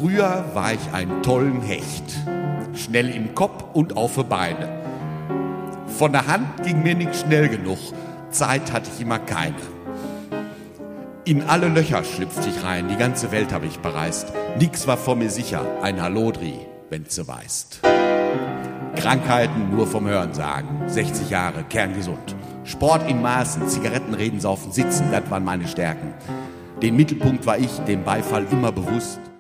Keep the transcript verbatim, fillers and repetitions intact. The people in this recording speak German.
Früher war ich ein tollen Hecht. Schnell im Kopf und auf die Beine. Von der Hand ging mir nicht schnell genug. Zeit hatte ich immer keine. In alle Löcher schlüpfte ich rein, die ganze Welt habe ich bereist. Nix war vor mir sicher, ein Hallodri, wenn's du weißt. Krankheiten nur vom Hörensagen, sechzig Jahre, kerngesund. Sport in Maßen, Zigaretten, Reden, Saufen, Sitzen, das waren meine Stärken. Den Mittelpunkt war ich, dem Beifall immer bewusst.